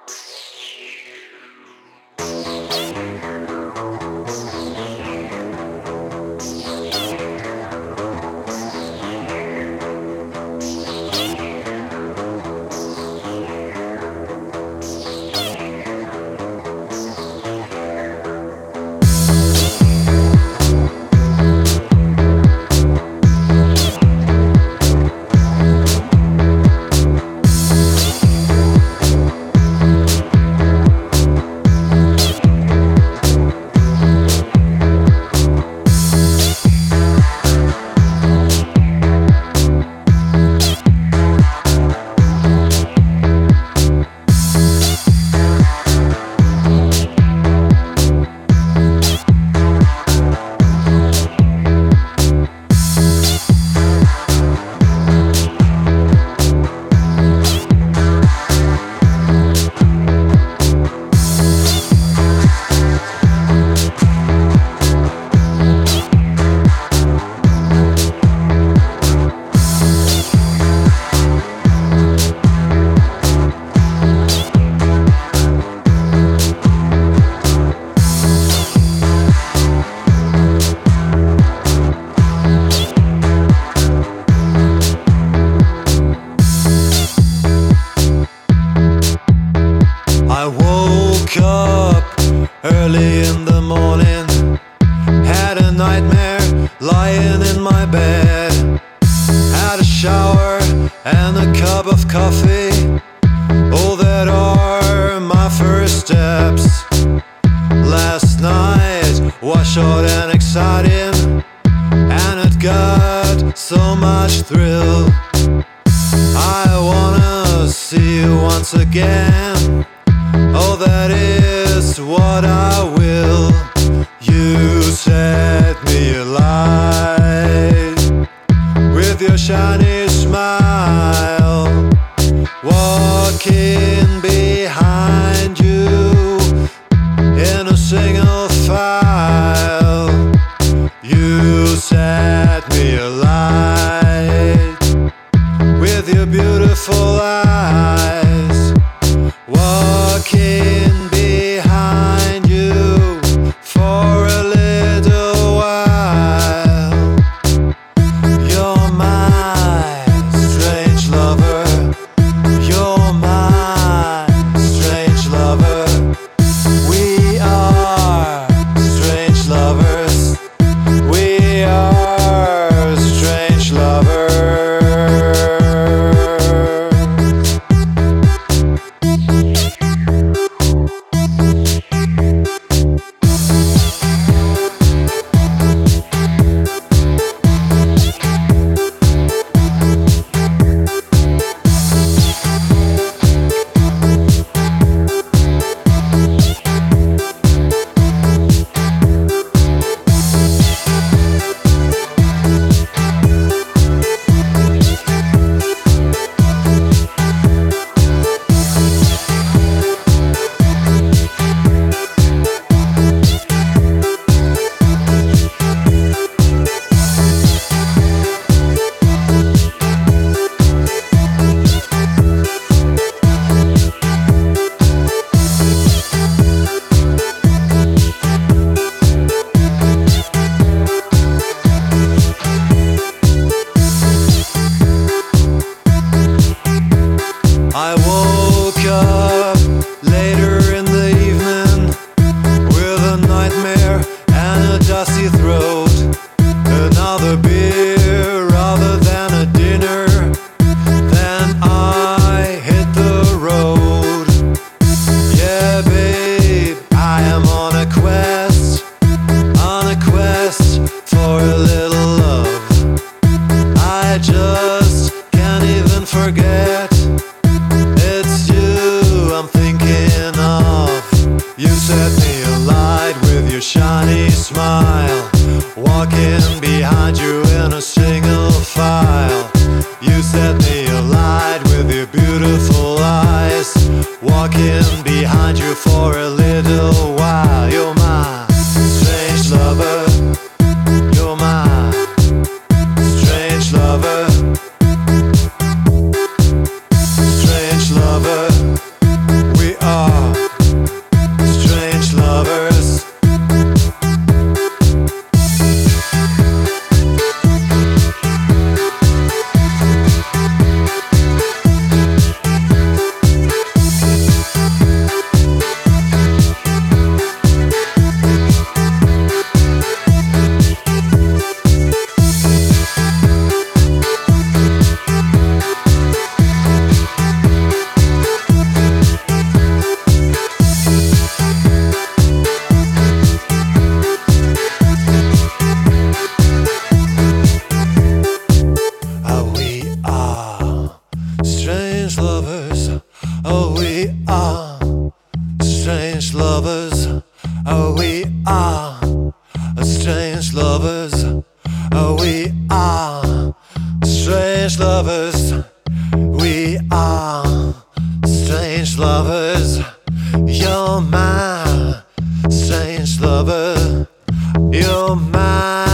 I woke up early in the morning, had a nightmare lying in my bed, had a shower and a cup of coffee. Oh, that are my first steps. Last night was short and exciting, and it got so much thrill. I wanna see you once again. Oh, that is what I will. You set me alight with your shiny smile, walking behind you in a single file. You set me alight with your beautiful eyes, walking behind you for a little while. You're my strange lover, you're my strange lover. We are strange lovers, we are strange lovers. I woke up later in the evening with a nightmare and a dusty throat. Another beer rather than a dinner. Then I hit the road. Yeah, babe, I am on a quest for a little love. I just can't even forget. You set me alight with your shiny smile, walking behind you in a single file. You set me alight with your beautiful eyes, walking behind you for a little while. You're my strange lover, you're my strange lover, strange lover. We are lovers. We are strange lovers. You're my strange lover. You're my